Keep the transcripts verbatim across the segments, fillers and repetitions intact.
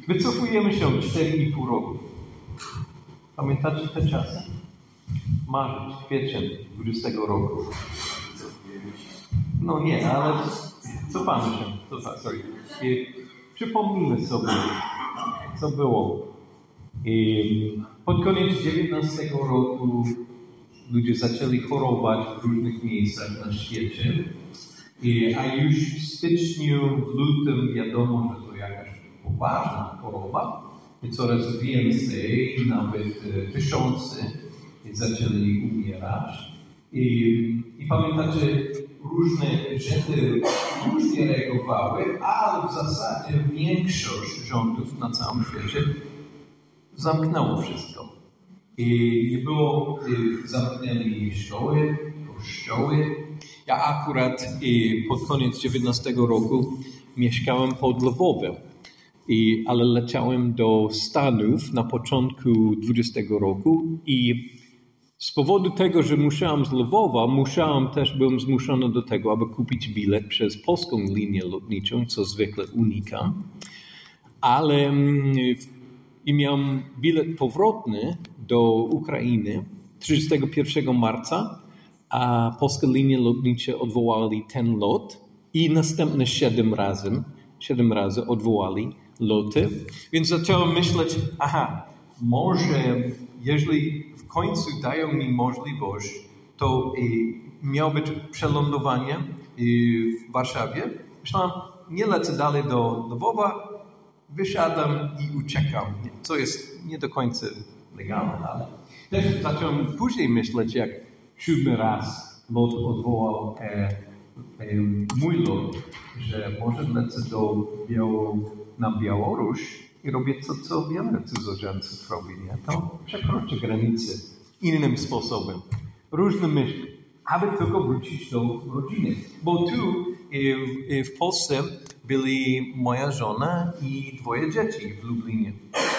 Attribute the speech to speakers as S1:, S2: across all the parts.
S1: Wycofujemy się cztery i pół roku. Pamiętacie te czasy? Marzec, kwiecień dwudziestego roku. No nie, ale cofamy się. Cofa, sorry. I przypomnijmy sobie, co było. I pod koniec dziewiętnastego roku ludzie zaczęli chorować w różnych miejscach na świecie. I, a już w styczniu, w lutym wiadomo, że to jakaś poważna choroba. I coraz więcej, nawet tysiące zaczęli umierać. I, i pamiętacie, różne rzeczy różnie reagowały, ale w zasadzie większość rządów na całym świecie zamknęło wszystko. I nie było, zamknęli szkoły, kościoły. Ja akurat i pod koniec dziewiętnastego roku mieszkałem pod Lwowem, i, ale leciałem do Stanów na początku dwudziestego roku i z powodu tego, że musiałem z Lwowa, musiałem też, byłem zmuszony do tego, aby kupić bilet przez polską linię lotniczą, co zwykle unikam. Ale i miałem bilet powrotny do Ukrainy trzydziestego pierwszego marca, a polskie linie lotnicze odwołali ten lot i następne siedem razy, siedem razy odwołali loty. Więc zacząłem myśleć, aha, może jeżeli w końcu dają mi możliwość, to miało być przelądowanie w Warszawie. Myślałem, nie lecę dalej do Lwowa, wysiadam i uciekam, co jest nie do końca legalne, ale też zacząłem później myśleć, jak siódmy raz lot odwołał e, e, mój lot, że może lecę do Biało, na Białoruś i robię to, co wiele cudzoziemców robi, nie? To przekroczę granicę innym sposobem, różne myśli, aby tylko wrócić do rodziny. Bo tu w, w Polsce byli moja żona i dwoje dzieci w Lublinie.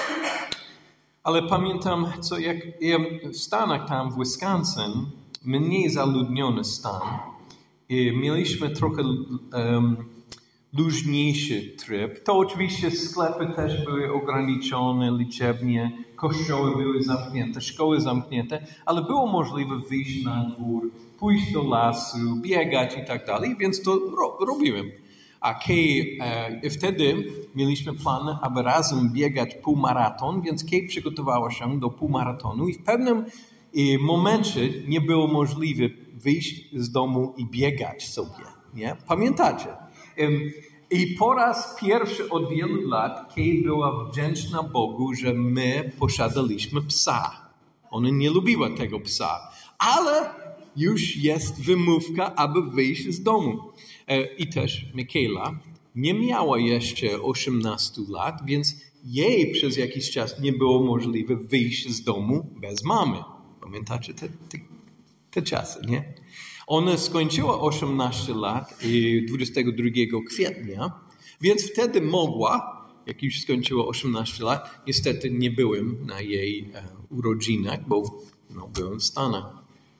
S1: Ale pamiętam, co jak w Stanach tam w Wisconsin, mniej zaludniony stan, mieliśmy trochę um, luźniejszy tryb. To oczywiście sklepy też były ograniczone liczebnie, kościoły były zamknięte, szkoły zamknięte, ale było możliwe wyjść na dwór, pójść do lasu, biegać i tak dalej, więc to ro- robiłem. A Kay, e, wtedy mieliśmy plan, aby razem biegać półmaraton, więc Kay przygotowała się do półmaratonu i w pewnym e, momencie nie było możliwe wyjść z domu i biegać sobie. Nie? Pamiętacie? E, I po raz pierwszy od wielu lat Kay była wdzięczna Bogu, że my posiadaliśmy psa. Ona nie lubiła tego psa, ale już jest wymówka, aby wyjść z domu. I też Michaela nie miała jeszcze osiemnastu lat, więc jej przez jakiś czas nie było możliwe wyjść z domu bez mamy. Pamiętacie te, te, te czasy, nie? Ona skończyła osiemnaście lat dwudziestego drugiego kwietnia, więc wtedy mogła, jak już skończyła osiemnaście lat, niestety nie byłem na jej e, urodzinach, bo no, byłem w Stanach.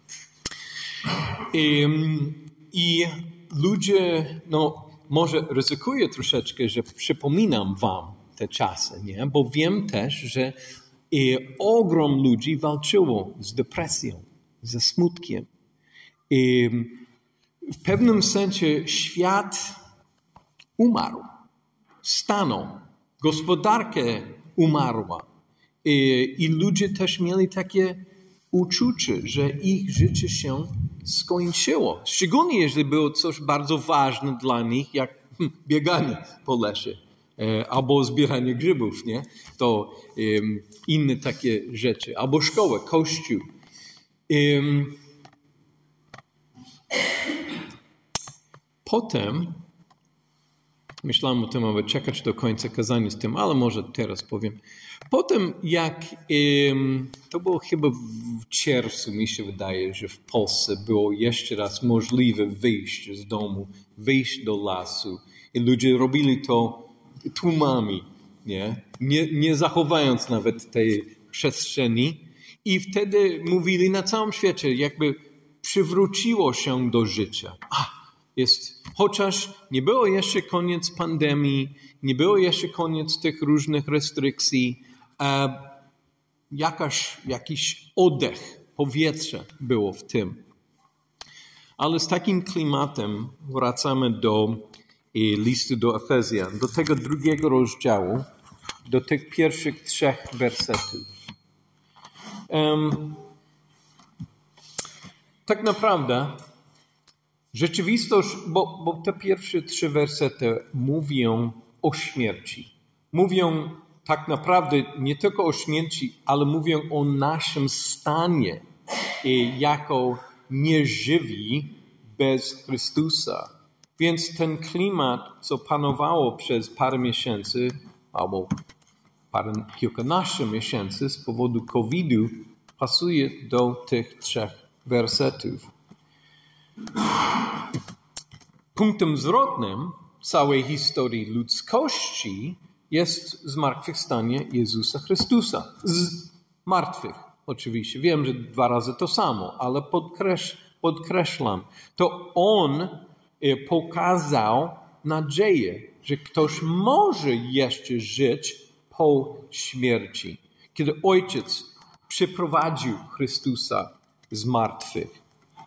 S1: I, I ludzie, no może ryzykuję troszeczkę, że przypominam wam te czasy, nie? Bo wiem też, że i ogrom ludzi walczyło z depresją, ze smutkiem. I w pewnym sensie świat umarł, stanął, gospodarka umarła. I, i ludzie też mieli takie uczucie, że ich życie się skończyło. Szczególnie jeżeli było coś bardzo ważne dla nich, jak bieganie po lesie e, albo zbieranie grzybów, nie? To e, inne takie rzeczy. Albo szkoła, kościół. E, potem myślałem o tym, aby czekać do końca kazania z tym, ale może teraz powiem. Potem jak, um, to było chyba w czerwcu, mi się wydaje, że w Polsce było jeszcze raz możliwe wyjść z domu, wyjść do lasu. I ludzie robili to tłumami, nie? Nie, nie zachowując nawet tej przestrzeni. I wtedy mówili na całym świecie, jakby przywróciło się do życia. A,
S2: Jest, chociaż nie było jeszcze koniec pandemii, nie było jeszcze koniec tych różnych restrykcji, e, jakaś, jakiś oddech, powietrze było w tym. Ale z takim klimatem wracamy do i listu do Efezjan, do tego drugiego rozdziału, do tych pierwszych trzech wersetów. Um, tak naprawdę rzeczywistość, bo, bo te pierwsze trzy wersety mówią o śmierci. Mówią tak naprawdę nie tylko o śmierci, ale mówią o naszym stanie jako nieżywi bez Chrystusa. Więc ten klimat, co panowało przez parę miesięcy, albo parę, kilkanaście miesięcy z powodu kowida, pasuje do tych trzech wersetów. Punktem zwrotnym całej historii ludzkości jest zmartwychwstanie Jezusa Chrystusa. Z martwych, oczywiście. Wiem, że dwa razy to samo, ale podkreś, podkreślam. To On pokazał nadzieję, że ktoś może jeszcze żyć po śmierci. Kiedy Ojciec przyprowadził Chrystusa z martwych.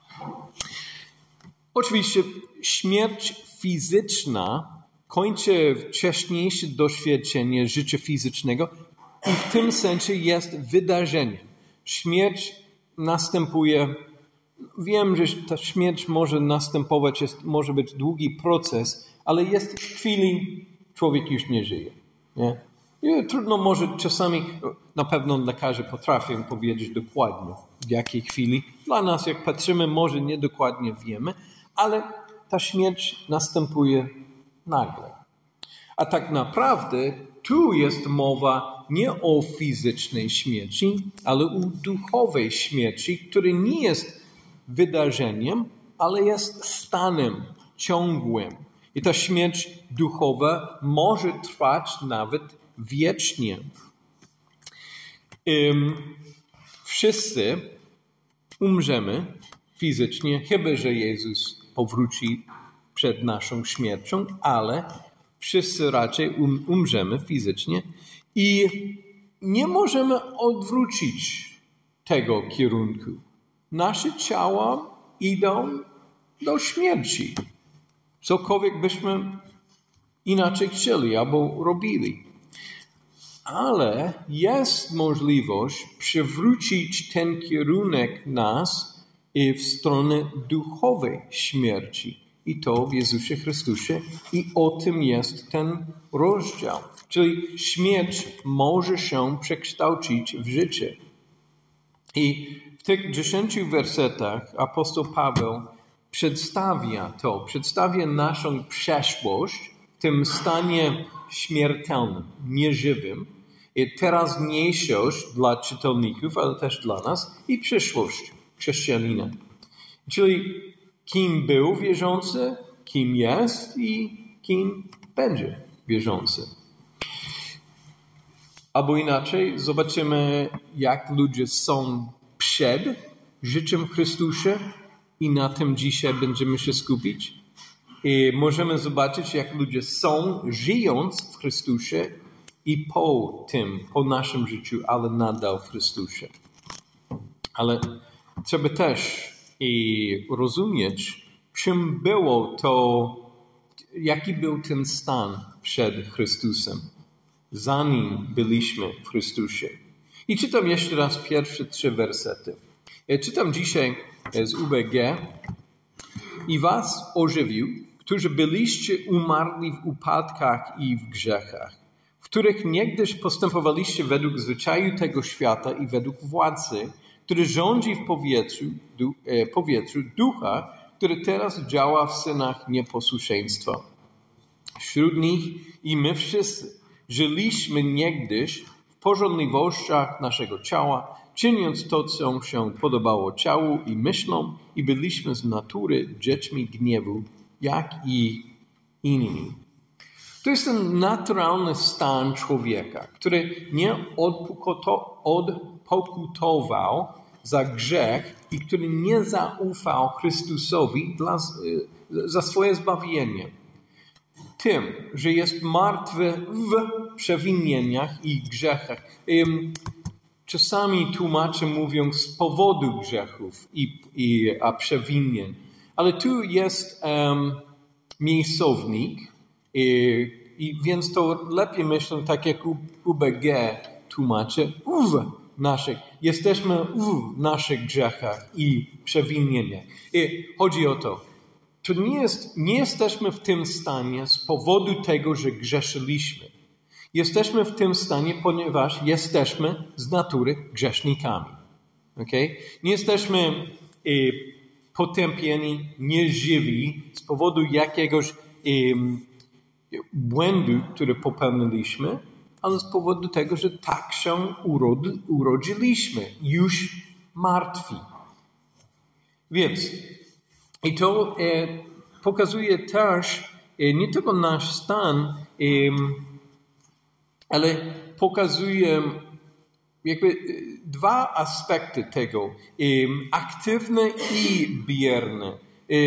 S2: Oczywiście śmierć fizyczna kończy wcześniejsze doświadczenie życia fizycznego i w tym sensie jest wydarzeniem. Śmierć następuje, wiem, że ta śmierć może następować, jest, może być długi proces, ale jest w chwili, człowiek już nie żyje. Nie? I trudno może czasami, na pewno lekarze potrafią powiedzieć dokładnie w jakiej chwili. Dla nas, jak patrzymy, może niedokładnie wiemy, ale ta śmierć następuje nagle. A tak naprawdę tu jest mowa nie o fizycznej śmierci, ale o duchowej śmierci, która nie jest wydarzeniem, ale jest stanem ciągłym. I ta śmierć duchowa może trwać nawet wiecznie. Um, wszyscy umrzemy fizycznie, chyba że Jezus powróci przed naszą śmiercią, ale wszyscy raczej um, umrzemy fizycznie i nie możemy odwrócić tego kierunku. Nasze ciała idą do śmierci. Cokolwiek byśmy inaczej chcieli albo robili. Ale jest możliwość przywrócić ten kierunek nas w stronę duchowej śmierci. I to w Jezusie Chrystusie. I o tym jest ten rozdział. Czyli śmierć może się przekształcić w życie. I w tych dziesięciu wersetach apostoł Paweł przedstawia to, przedstawia naszą przeszłość w tym stanie śmiertelnym, nieżywym, i teraźniejszość dla czytelników, ale też dla nas i przyszłość chrześcijanina. Czyli kim był wierzący, kim jest i kim będzie wierzący. Albo inaczej, zobaczymy, jak ludzie są przed życiem w Chrystusie i na tym dzisiaj będziemy się skupić. I możemy zobaczyć, jak ludzie są, żyjąc w Chrystusie i po tym, po naszym życiu, ale nadal w Chrystusie. Ale trzeba też i rozumieć, czym było to, jaki był ten stan przed Chrystusem, zanim byliśmy w Chrystusie. I czytam jeszcze raz pierwsze trzy wersety. Ja czytam dzisiaj z U B G. I was ożywił, którzy byliście umarli w upadkach i w grzechach, w których niegdyś postępowaliście według zwyczaju tego świata i według władzy, który rządzi w powietrzu, du, e, powietrzu ducha, który teraz działa w synach nieposłuszeństwa. Wśród nich i my wszyscy żyliśmy niegdyś w pożądliwościach naszego ciała, czyniąc to, co się podobało ciału i myślom, i byliśmy z natury dziećmi gniewu, jak i inni. To jest ten naturalny stan człowieka, który nie odpokutował za grzech i który nie zaufał Chrystusowi dla, za swoje zbawienie. Tym, że jest martwy w przewinieniach i grzechach. Czasami tłumacze mówią z powodu grzechów i, i a przewinień. Ale tu jest um, miejscownik i, i więc to lepiej myślę, tak jak U B G tłumaczy, w naszych, jesteśmy w naszych grzechach i przewinieniach. I chodzi o to, to nie, jest, nie jesteśmy w tym stanie z powodu tego, że grzeszyliśmy. Jesteśmy w tym stanie, ponieważ jesteśmy z natury grzesznikami. Okay? Nie jesteśmy y, potępieni, nieżywi z powodu jakiegoś y, błędu, który popełniliśmy, ale z powodu tego, że tak się urod, urodziliśmy, już martwi. Więc i to e, pokazuje też e, nie tylko nasz stan, e, ale pokazuje jakby e, dwa aspekty tego. E, aktywne i bierne. E,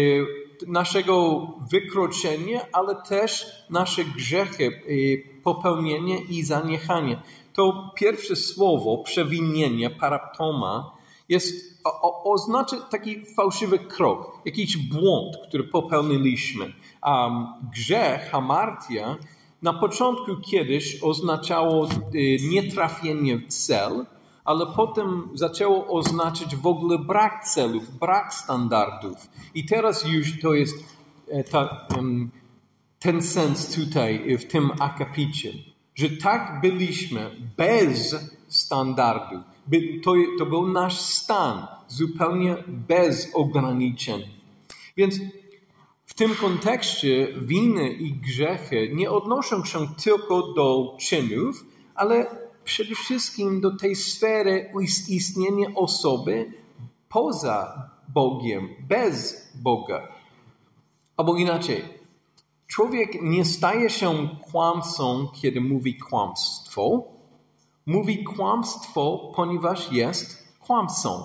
S2: naszego wykroczenia, ale też nasze grzechy, e, popełnienie i zaniechanie. To pierwsze słowo, przewinienie, paraptoma, jest, o, oznacza taki fałszywy krok, jakiś błąd, który popełniliśmy. A grzech, hamartia, na początku kiedyś oznaczało nietrafienie w cel, ale potem zaczęło oznaczać w ogóle brak celów, brak standardów. I teraz już to jest ta, ten sens tutaj w tym akapicie, że tak byliśmy bez standardów. To, to był nasz stan, zupełnie bez ograniczeń. Więc w tym kontekście winy i grzechy nie odnoszą się tylko do czynów, ale przede wszystkim do tej sfery istnienia osoby poza Bogiem, bez Boga. Albo inaczej, człowiek nie staje się kłamcą, kiedy mówi kłamstwo. Mówi kłamstwo, ponieważ jest kłamcą.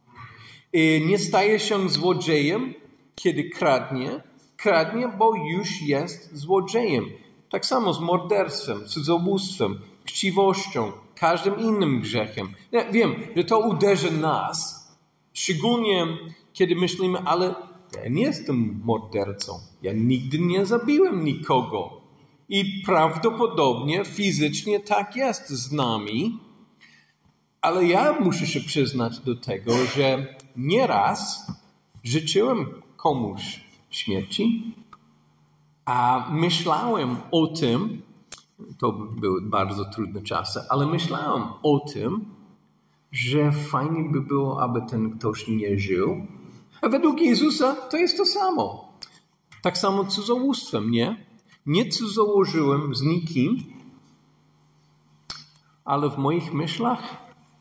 S2: Nie staje się złodziejem, kiedy kradnie. Kradnie, bo już jest złodziejem. Tak samo z morderstwem, cudzołóstwem, chciwością, każdym innym grzechem. Ja wiem, że to uderzy nas, szczególnie kiedy myślimy, ale ja nie jestem mordercą. Ja nigdy nie zabiłem nikogo. I prawdopodobnie fizycznie tak jest z nami, ale ja muszę się przyznać do tego, że nieraz życzyłem komuś śmierci, a myślałem o tym, to były bardzo trudne czasy, ale myślałem o tym, że fajnie by było, aby ten ktoś nie żył. A według Jezusa to jest to samo. Tak samo cudzołóstwem, nie? Nie cudzołożyłem z nikim, ale w moich myślach,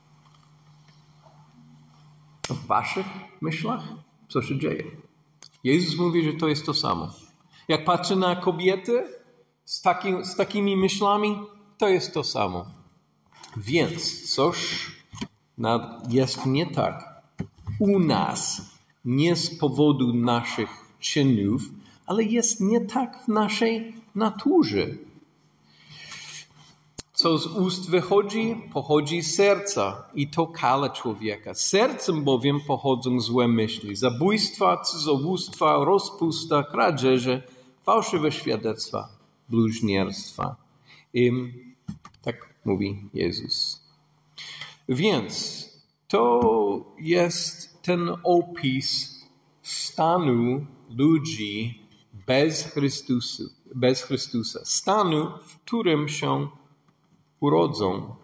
S2: w waszych myślach, co się dzieje? Jezus mówi, że to jest to samo. Jak patrzę na kobiety z, takim, z takimi myślami, to jest to samo. Więc coś jest nie tak u nas, nie z powodu naszych czynów, ale jest nie tak w naszej naturze. Co z ust wychodzi, pochodzi z serca i to kala człowieka. Sercem bowiem pochodzą złe myśli, zabójstwa, cudzołóstwa, rozpusta, kradzieże, fałszywe świadectwa, bluźnierstwa. I tak mówi Jezus. Więc to jest ten opis stanu ludzi bez Chrystusa, bez Chrystusa. Stanu, w którym się urodzą.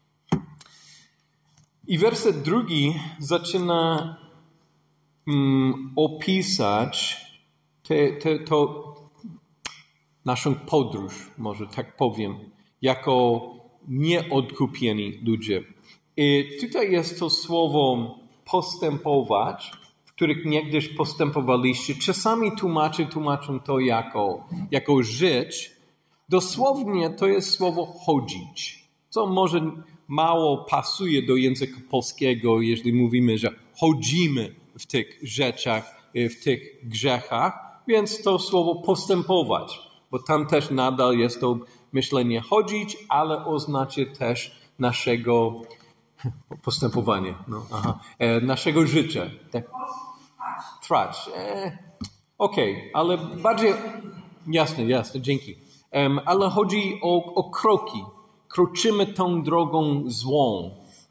S2: I werset drugi zaczyna mm, opisać te, te, to naszą podróż, może tak powiem, jako nieodkupieni ludzie. I tutaj jest to słowo postępować, w których niegdyś postępowaliście. Czasami tłumacze tłumaczą to jako, jako żyć. Dosłownie to jest słowo chodzić. co może mało pasuje do języka polskiego, jeżeli mówimy, że chodzimy w tych rzeczach, w tych grzechach, więc to słowo postępować, bo tam też nadal jest to myślenie chodzić, ale oznacza też naszego postępowania, no, aha, e, naszego życia. Tak. Trwać. E, Okej, okay, ale bardziej... Jasne, jasne, dzięki. Um, ale chodzi o, o kroki. Kroczymy tą drogą złą.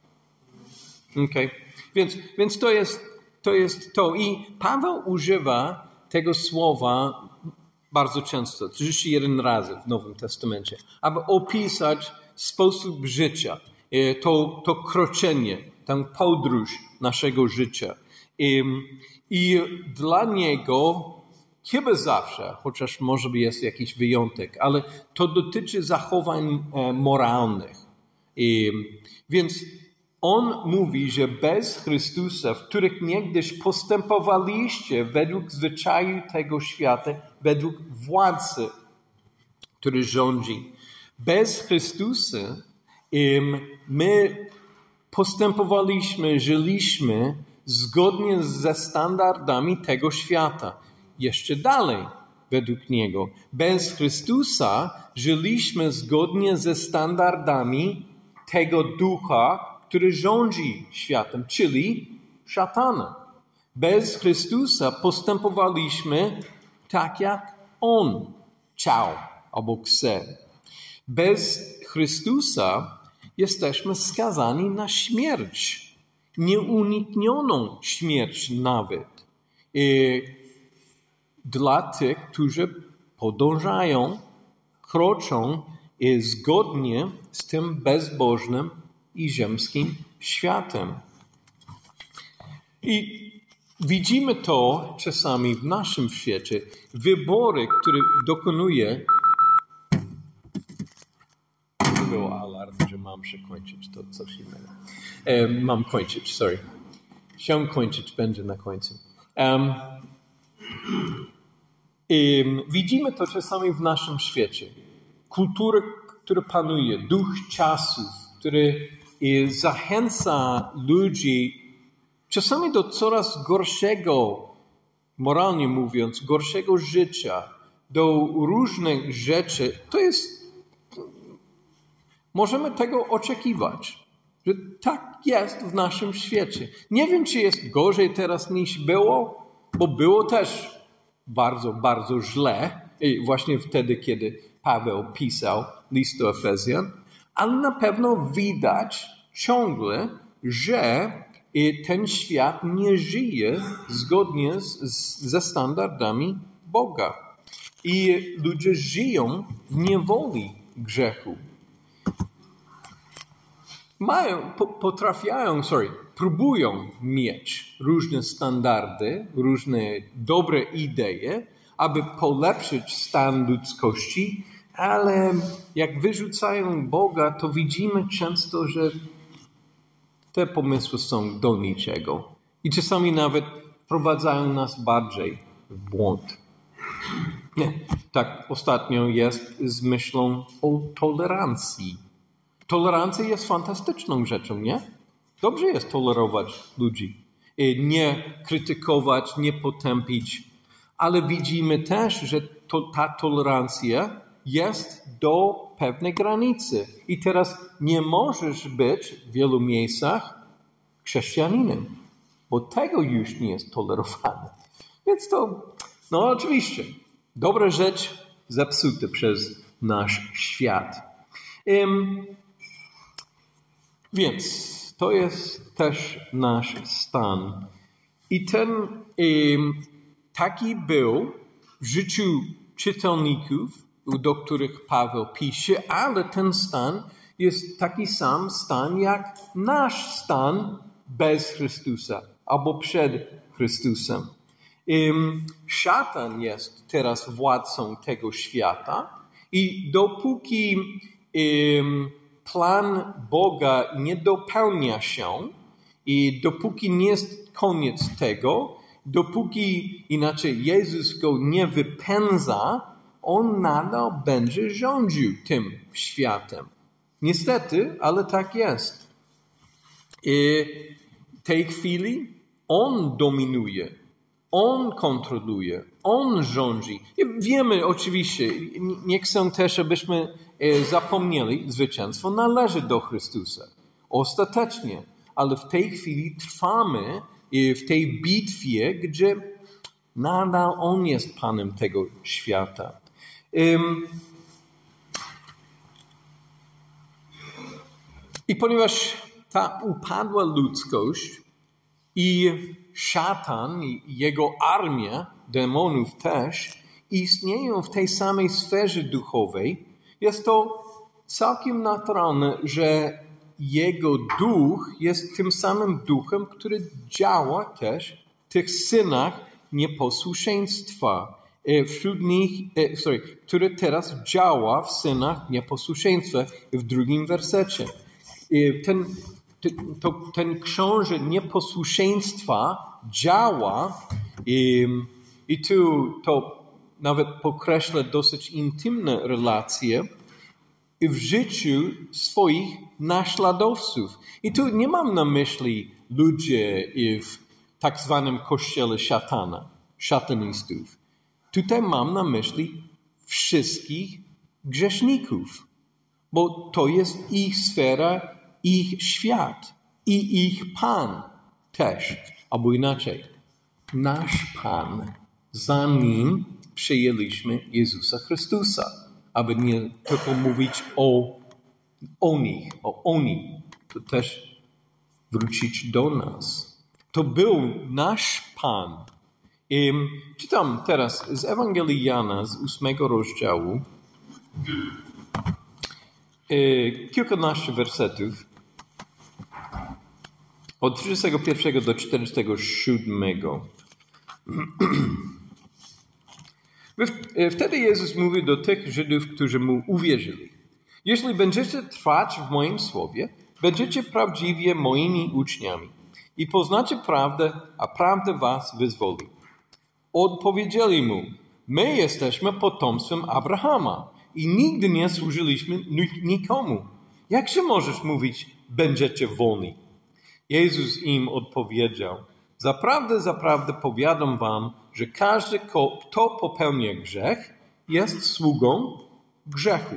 S2: Okay. Więc, więc to jest, to jest to. I Paweł używa tego słowa bardzo często, trzydzieści jeden razy w Nowym Testamencie, aby opisać sposób życia, to, to kroczenie, tę podróż naszego życia. I, i dla niego chyba zawsze, chociaż może jest jakiś wyjątek, ale to dotyczy zachowań moralnych. I, więc on mówi, że bez Chrystusa, w których niegdyś postępowaliście według zwyczaju tego świata, według władcy, który rządzi. Bez Chrystusa my postępowaliśmy, żyliśmy zgodnie ze standardami tego świata. Jeszcze dalej według Niego. Bez Chrystusa żyliśmy zgodnie ze standardami tego ducha, który rządzi światem, czyli szatana. Bez Chrystusa postępowaliśmy tak, jak On chciał albo chce. Bez Chrystusa jesteśmy skazani na śmierć. Nieuniknioną śmierć nawet. I dla tych, którzy podążają, kroczą zgodnie z tym bezbożnym i ziemskim światem. I widzimy to czasami w naszym świecie. Wybory, które dokonuje... To był alarm, że mam się kończyć, to coś innego. E, mam kończyć, sorry. Chciałem kończyć, będzie na końcu. Um, i widzimy to czasami w naszym świecie. Kultura, która panuje, duch czasów, który zachęca ludzi czasami do coraz gorszego, moralnie mówiąc, gorszego życia, do różnych rzeczy. To jest, możemy tego oczekiwać, że tak jest w naszym świecie. Nie wiem, czy jest gorzej teraz niż było, bo było też bardzo, bardzo źle, właśnie wtedy, kiedy Paweł pisał list do Efezjan, ale na pewno widać ciągle, że ten świat nie żyje zgodnie z, z, ze standardami Boga. I ludzie żyją w niewoli grzechu. Mają, po, potrafiają, sorry, próbują mieć różne standardy, różne dobre idee, aby polepszyć stan ludzkości, ale jak wyrzucają Boga, to widzimy często, że te pomysły są do niczego. I czasami nawet wprowadzają nas bardziej w błąd. Nie, tak ostatnio jest z myślą o tolerancji. Tolerancja jest fantastyczną rzeczą, nie? Dobrze jest tolerować ludzi. Nie krytykować, nie potępić. Ale widzimy też, że to, ta tolerancja jest do pewnej granicy. I teraz nie możesz być w wielu miejscach chrześcijaninem, bo tego już nie jest tolerowane. Więc to, no oczywiście, dobra rzecz zepsuta przez nasz świat. Um, więc to jest też nasz stan. I ten um, taki był w życiu czytelników, do których Paweł pisze, ale ten stan jest taki sam stan jak nasz stan bez Chrystusa albo przed Chrystusem. Um, szatan jest teraz władcą tego świata i dopóki um, plan Boga nie dopełnia się i dopóki nie jest koniec tego, dopóki inaczej Jezus go nie wypędza, on nadal będzie rządził tym światem. Niestety, ale tak jest. I w tej chwili On dominuje, On kontroluje, On rządzi. I wiemy oczywiście, nie chcę też, abyśmy zapomnieli, zwycięstwo należy do Chrystusa. Ostatecznie. Ale w tej chwili trwamy w tej bitwie, gdzie nadal On jest Panem tego świata. Um, I ponieważ ta upadła ludzkość i szatan i jego armia demonów też istnieją w tej samej sferze duchowej, jest to całkiem naturalne, że jego duch jest tym samym duchem, który działa też w tych synach nieposłuszeństwa. Wśród nich, sorry, który teraz działa w synach nieposłuszeństwa w drugim wersecie. Ten, to, ten książę nieposłuszeństwa działa i, i tu to nawet podkreśla dosyć intymne relacje w życiu swoich naśladowców. I tu nie mam na myśli ludzie w tak zwanym kościele szatana, szatanistów. Tutaj mam na myśli wszystkich grzeszników, bo to jest ich sfera, ich świat i ich Pan też. Albo inaczej, nasz Pan, za nim przyjęliśmy Jezusa Chrystusa, aby nie tylko mówić o, o nich, o oni, to też wrócić do nas. To był nasz Pan. I czytam teraz z Ewangelii Jana z ósmego rozdziału kilkanaście wersetów od trzydziestego pierwszego do czterdziestego siódmego. Wtedy Jezus mówi do tych Żydów, którzy Mu uwierzyli. Jeśli będziecie trwać w moim słowie, będziecie prawdziwie moimi uczniami i poznacie prawdę, a prawda was wyzwoli. Odpowiedzieli Mu, my jesteśmy potomstwem Abrahama i nigdy nie służyliśmy nikomu. Jak się możesz mówić, będziecie wolni? Jezus im odpowiedział, zaprawdę, zaprawdę powiadam wam, że każdy, kto popełnia grzech, jest sługą grzechu.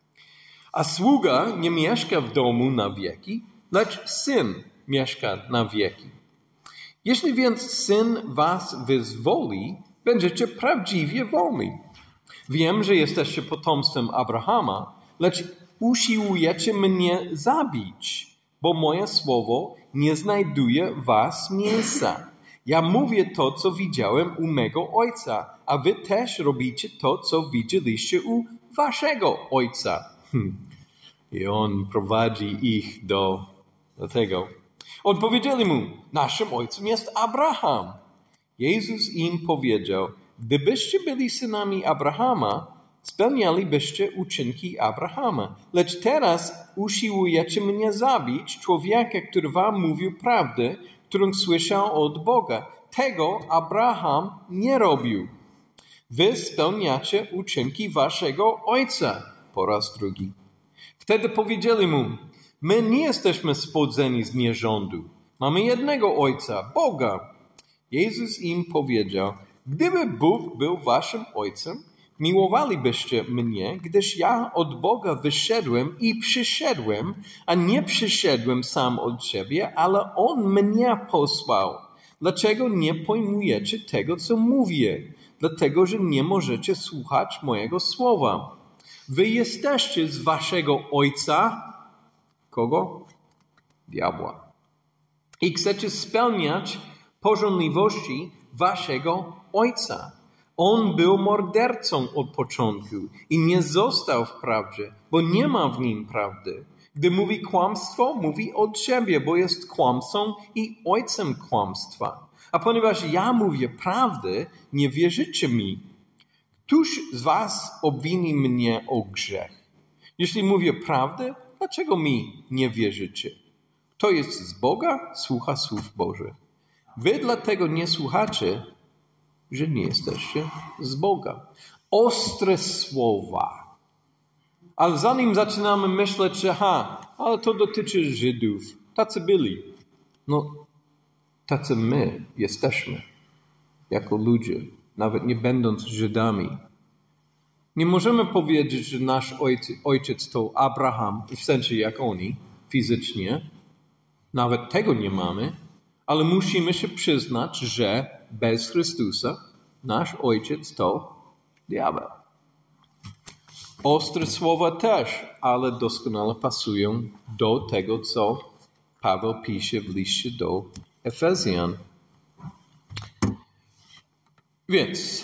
S2: A sługa nie mieszka w domu na wieki, lecz syn mieszka na wieki. Jeśli więc syn was wyzwoli, będziecie prawdziwie wolni. Wiem, że jesteście potomstwem Abrahama, lecz usiłujecie mnie zabić, bo moje słowo nie znajduje w was miejsca. Ja mówię to, co widziałem u mego ojca, a wy też robicie to, co widzieliście u waszego ojca. Hmm. I on prowadzi ich do, do tego. Odpowiedzieli mu, naszym ojcem jest Abraham. Jezus im powiedział, gdybyście byli synami Abrahama, spełnialibyście uczynki Abrahama. Lecz teraz usiłujecie mnie zabić, człowieka, który wam mówił prawdę, którą słyszał od Boga. Tego Abraham nie robił. Wy spełniacie uczynki waszego ojca. Po raz drugi. Wtedy powiedzieli mu, my nie jesteśmy spodzeni z nierządu. Mamy jednego ojca, Boga. Jezus im powiedział, gdyby Bóg był waszym ojcem, miłowalibyście mnie, gdyż ja od Boga wyszedłem i przyszedłem, a nie przyszedłem sam od siebie, ale On mnie posłał. Dlaczego nie pojmujecie tego, co mówię? Dlatego, że nie możecie słuchać mojego słowa. Wy jesteście z waszego ojca, kogo? Diabła. I chcecie spełniać pożądliwości waszego ojca. On był mordercą od początku i nie został w prawdzie, bo nie ma w nim prawdy. Gdy mówi kłamstwo, mówi od siebie, bo jest kłamcą i ojcem kłamstwa. A ponieważ ja mówię prawdę, nie wierzycie mi. Któż z was obwini mnie o grzech? Jeśli mówię prawdę, dlaczego mi nie wierzycie? Kto jest z Boga, słucha słów Bożych. Wy dlatego nie słuchacie, że nie jesteście z Boga. Ostre słowa, Ale zanim zaczynamy myśleć, że ha, ale to dotyczy Żydów, tacy byli. No, tacy my jesteśmy, jako ludzie, nawet nie będąc Żydami. Nie możemy powiedzieć, że nasz ojciec, ojciec to Abraham, w sensie jak oni, fizycznie. Nawet tego nie mamy, ale musimy się przyznać, że bez Chrystusa nasz ojciec to diabeł. Ostre słowa też, ale doskonale pasują do tego, co Paweł pisze w liście do Efezjan. Więc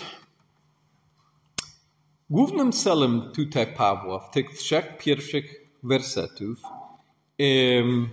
S2: głównym celem tutaj Pawła w tych trzech pierwszych wersetów um,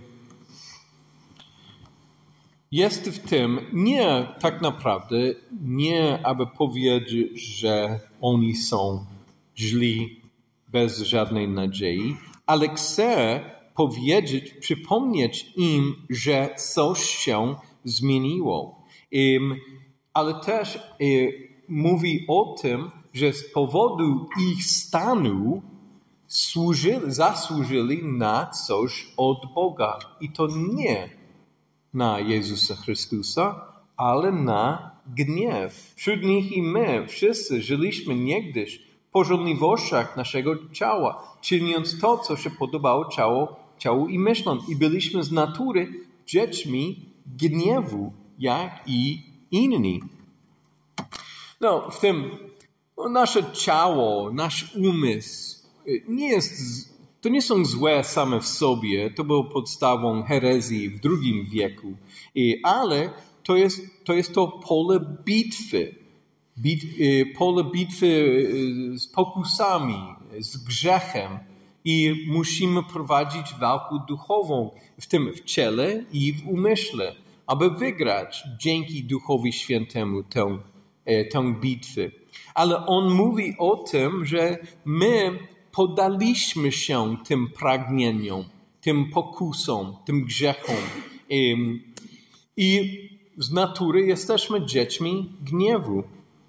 S2: jest w tym nie tak naprawdę, nie aby powiedzieć, że oni są źli, bez żadnej nadziei, ale chce powiedzieć, przypomnieć im, że coś się zmieniło. Um, ale też um, mówi o tym, że z powodu ich stanu służyli, zasłużyli na coś od Boga. I to nie na Jezusa Chrystusa, ale na gniew. Wśród nich i my wszyscy żyliśmy niegdyś w pożądliwościach naszego ciała, czyniąc to, co się podobało ciało, ciału i myślom. I byliśmy z natury dziećmi gniewu, jak i inni. No, w tym no, nasze ciało, nasz umysł nie jest, to nie są złe same w sobie. To było podstawą herezji w drugim wieku. I, ale to jest, to jest to pole bitwy. Bit, pole bitwy z pokusami, z grzechem. I musimy prowadzić walkę duchową, w tym w ciele i w umyśle, aby wygrać dzięki Duchowi Świętemu tę, tę bitwę. Ale on mówi o tym, że my poddaliśmy się tym pragnieniom, tym pokusom, tym grzechom. I z natury jesteśmy dziećmi gniewu.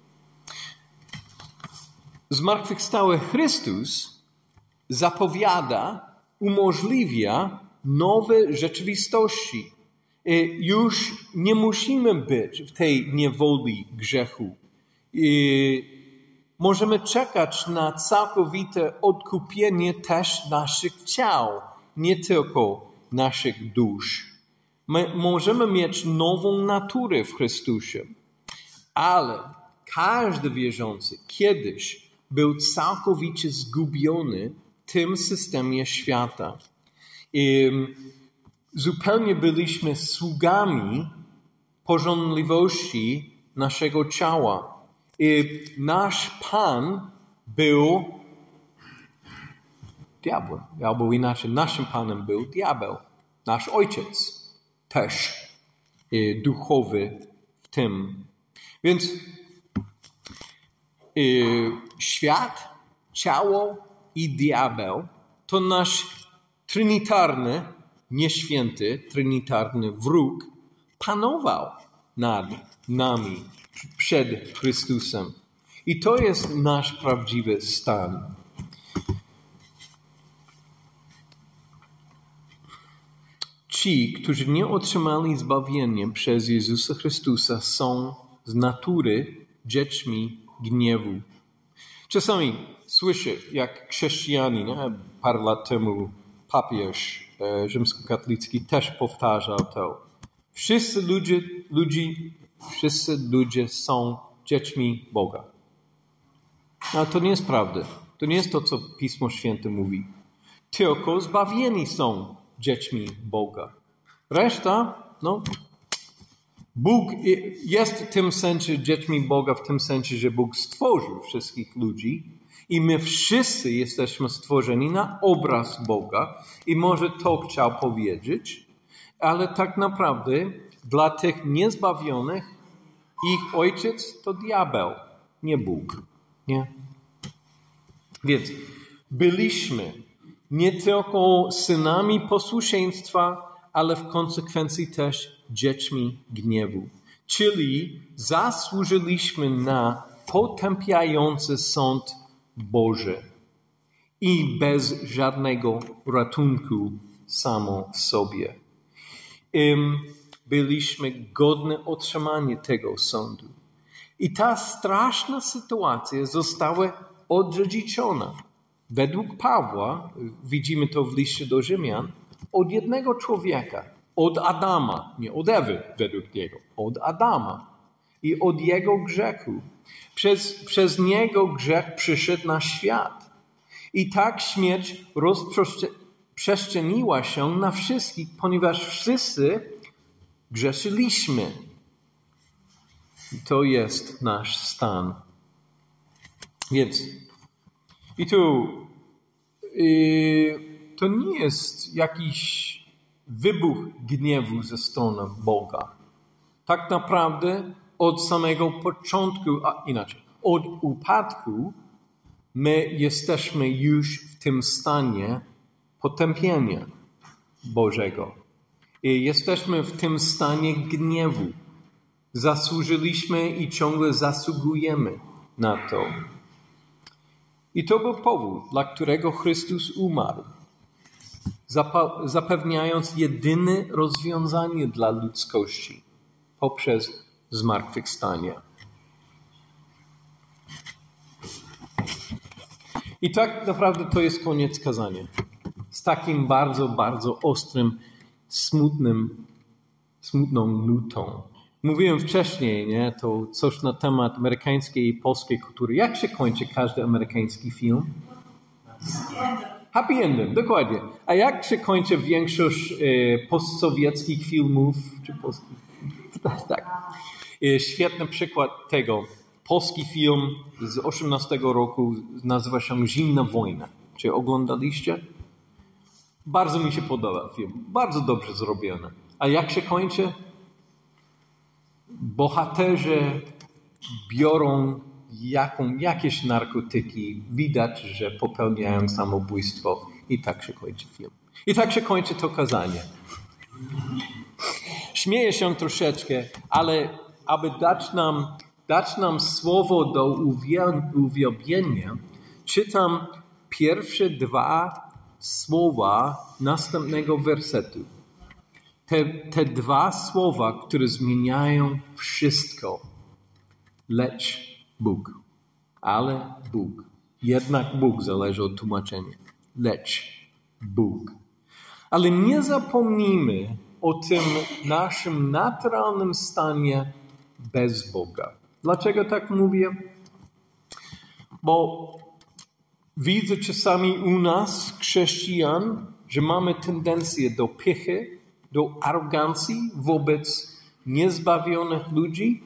S2: Zmartwychwstały Chrystus zapowiada, umożliwia nowe rzeczywistości. Już nie musimy być w tej niewoli grzechu. I możemy czekać na całkowite odkupienie też naszych ciał, nie tylko naszych dusz. My możemy mieć nową naturę w Chrystusie, ale każdy wierzący kiedyś był całkowicie zgubiony w tym systemie świata. I zupełnie byliśmy sługami pożądliwości naszego ciała. I nasz Pan był diabłem, albo inaczej, naszym Panem był diabeł, nasz Ojciec też duchowy w tym. Więc świat, ciało i diabeł to nasz trinitarny, nieświęty, trinitarny wróg panował nad nami przed Chrystusem. I to jest nasz prawdziwy stan. Ci, którzy nie otrzymali zbawienia przez Jezusa Chrystusa, są z natury dziećmi gniewu. Czasami słyszę, jak chrześcijanin, parę lat temu papież e, rzymskokatolicki też powtarzał to. Wszyscy ludzie, ludzi, wszyscy ludzie są dziećmi Boga. Ale to nie jest prawda. To nie jest to, co Pismo Święte mówi. Tylko zbawieni są dziećmi Boga. Reszta, no, Bóg jest w tym sensie dziećmi Boga, w tym sensie, że Bóg stworzył wszystkich ludzi i my wszyscy jesteśmy stworzeni na obraz Boga i może to chciał powiedzieć, ale tak naprawdę dla tych niezbawionych ich ojciec to diabeł, nie Bóg. Nie? Więc byliśmy nie tylko synami posłuszeństwa, ale w konsekwencji też dziećmi gniewu. Czyli zasłużyliśmy na potępiający sąd Boży. i bez żadnego ratunku samo w sobie. Um, byliśmy godni otrzymania tego sądu. I ta straszna sytuacja została odziedziczona. Według Pawła, widzimy to w liście do Rzymian, od jednego człowieka, od Adama, nie od Ewy według niego, od Adama i od jego grzechu. Przez, przez niego grzech przyszedł na świat. I tak śmierć rozprzestrzeniła się na wszystkich, ponieważ wszyscy grzeszyliśmy. I to jest nasz stan. Więc i tu yy, to nie jest jakiś wybuch gniewu ze strony Boga. Tak naprawdę od samego początku, a inaczej, od upadku my jesteśmy już w tym stanie potępienia Bożego. I jesteśmy w tym stanie gniewu. Zasłużyliśmy i ciągle zasługujemy na to. I to był powód, dla którego Chrystus umarł, zapewniając jedyne rozwiązanie dla ludzkości poprzez zmartwychwstanie. I tak naprawdę to jest koniec kazania. Z takim bardzo, bardzo ostrym, smutnym, smutną nutą. Mówiłem wcześniej, nie, to coś na temat amerykańskiej i polskiej kultury. Jak się kończy każdy amerykański film? Happy endem, dokładnie. A jak się kończy większość e, postsowieckich filmów? Czy polskich? Tak. E, świetny przykład tego. Polski film z osiemnastego roku nazywa się Zimna wojna. Czy oglądaliście? Bardzo mi się podoba film. Bardzo dobrze zrobiony. A jak się kończy? Bohaterzy biorą jaką, jakieś narkotyki. Widać, że popełniają samobójstwo. I tak się kończy film. I tak się kończy to kazanie. Śmieję się troszeczkę, ale aby dać nam, dać nam słowo do uwielbienia, czytam pierwsze dwa słowa następnego wersetu. Te, te dwa słowa, które zmieniają wszystko. Lecz Bóg. Ale Bóg. Jednak Bóg zależy od tłumaczenia. Lecz Bóg. Ale nie zapomnijmy o tym naszym naturalnym stanie bez Boga. Dlaczego tak mówię? Bo widzę czasami u nas, chrześcijan, że mamy tendencję do pychy, do arogancji wobec niezbawionych ludzi.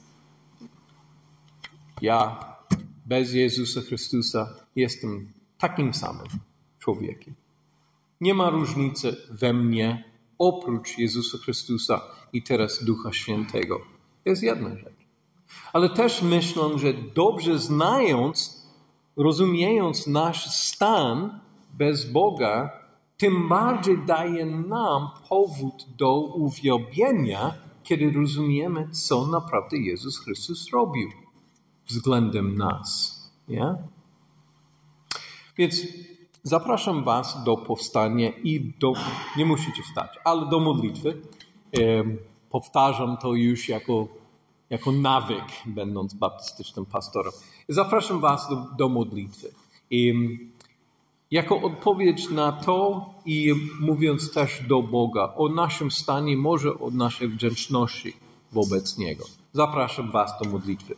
S2: Ja bez Jezusa Chrystusa jestem takim samym człowiekiem. Nie ma różnicy we mnie oprócz Jezusa Chrystusa i teraz Ducha Świętego. To jest jedna rzecz. Ale też myślę, że dobrze znając, rozumiejąc nasz stan bez Boga, tym bardziej daje nam powód do uwielbienia, kiedy rozumiemy, co naprawdę Jezus Chrystus robił względem nas. Nie? Więc zapraszam was do powstania i do, nie musicie wstać, ale do modlitwy. E, powtarzam to już jako, jako nawyk, będąc baptystycznym pastorem. Zapraszam was do, do modlitwy. I jako odpowiedź na to i mówiąc też do Boga o naszym stanie, może o naszej wdzięczności wobec Niego. Zapraszam was do modlitwy.